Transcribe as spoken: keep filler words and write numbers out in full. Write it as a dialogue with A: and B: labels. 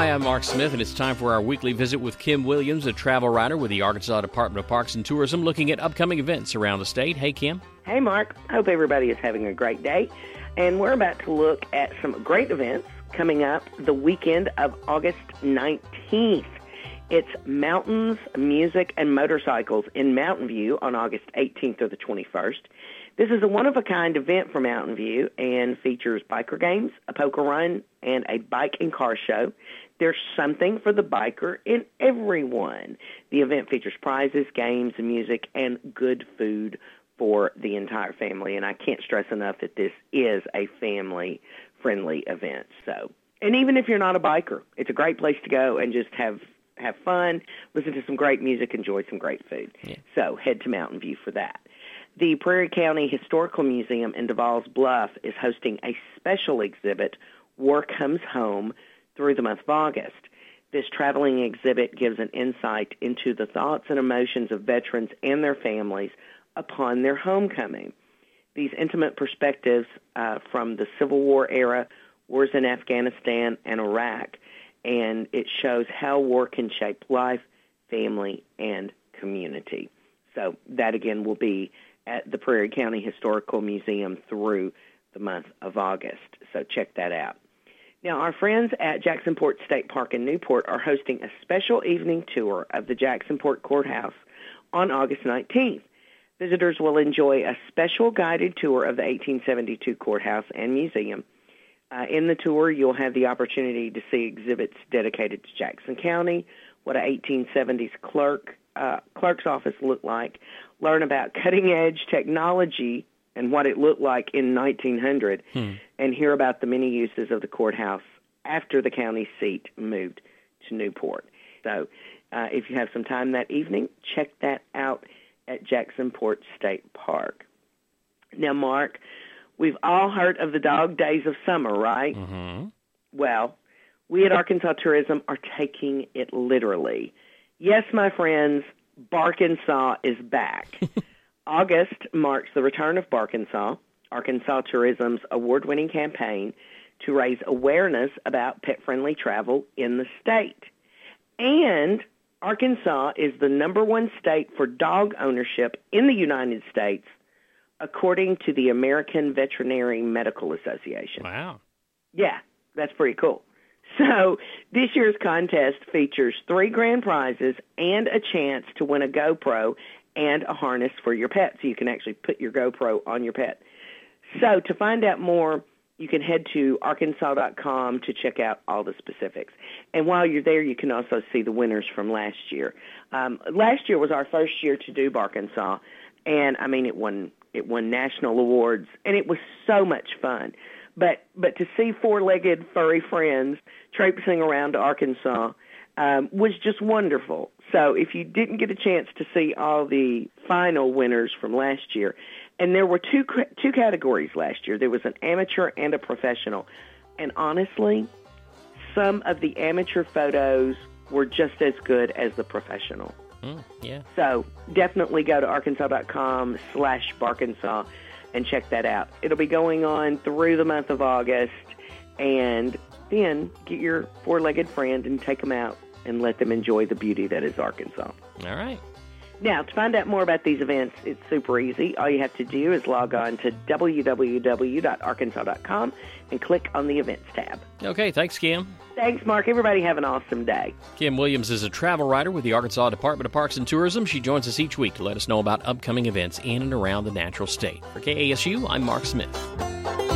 A: Hi, I'm Mark Smith, and it's time for our weekly visit with Kim Williams, a travel writer with the Arkansas Department of Parks and Tourism, looking at upcoming events around the state. Hey, Kim.
B: Hey, Mark. Hope everybody is having a great day. And we're about to look at some great events coming up the weekend of August nineteenth. It's Mountains, Music, and Motorcycles in Mountain View on August eighteenth or the twenty-first. This is a one-of-a-kind event for Mountain View and features biker games, a poker run, and a bike and car show. There's something for the biker in everyone. The event features prizes, games, music, and good food for the entire family. And I can't stress enough that this is a family-friendly event. So, and even if you're not a biker, it's a great place to go and just have have fun, listen to some great music, enjoy some great food. Yeah. So head to Mountain View for that. The Prairie County Historical Museum in Devall's Bluff is hosting a special exhibit, War Comes Home, through the month of August. This traveling exhibit gives an insight into the thoughts and emotions of veterans and their families upon their homecoming. These intimate perspectives uh, from the Civil War era, wars in Afghanistan and Iraq, and it shows how war can shape life, family, and community. So that, again, will be at the Prairie County Historical Museum through the month of August. So check that out. Now, our friends at Jacksonport State Park in Newport are hosting a special evening tour of the Jacksonport Courthouse on August nineteenth. Visitors will enjoy a special guided tour of the eighteen seventy-two courthouse and museum. Uh, in the tour, you'll have the opportunity to see exhibits dedicated to Jackson County, what an eighteen seventies clerk uh, clerk's office looked like, learn about cutting-edge technology and what it looked like in nineteen hundred, hmm. and hear about the many uses of the courthouse after the county seat moved to Newport. So uh, if you have some time that evening, check that out at Jacksonport State Park. Now, Mark, we've all heard of the dog days of summer, right?
A: Mm-hmm.
B: Well, we at Arkansas Tourism are taking it literally. Yes, my friends, Barkansas is back. August marks the return of Barkansas, Arkansas Tourism's award-winning campaign to raise awareness about pet-friendly travel in the state. And Arkansas is the number one state for dog ownership in the United States, according to the American Veterinary Medical Association.
A: Wow.
B: Yeah, that's pretty cool. So this year's contest features three grand prizes and a chance to win a GoPro and a harness for your pet, so you can actually put your GoPro on your pet. So to find out more, you can head to arkansas dot com to check out all the specifics. And while you're there, you can also see the winners from last year. Um, last year was our first year to do Barkansas, and, I mean, it won it won national awards, and it was so much fun. But but to see four-legged furry friends traipsing around Arkansas um, was just wonderful. So if you didn't get a chance to see all the final winners from last year, and there were two two categories last year. There was an amateur and a professional. And honestly, some of the amateur photos were just as good as the professional.
A: Mm, yeah.
B: So definitely go to arkansas dot com slash Barkansas and check that out. It'll be going on through the month of August, and then get your four-legged friend and take them out and let them enjoy the beauty that is Arkansas.
A: All right.
B: Now, to find out more about these events, it's super easy. All you have to do is log on to w w w dot arkansas dot com and click on the Events tab.
A: Okay, thanks, Kim.
B: Thanks, Mark. Everybody have an awesome day.
A: Kim Williams is a travel writer with the Arkansas Department of Parks and Tourism. She joins us each week to let us know about upcoming events in and around the natural state. For K A S U, I'm Mark Smith.